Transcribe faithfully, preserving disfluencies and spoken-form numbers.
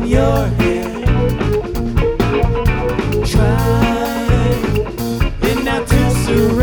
in your head. Try and not to surrender.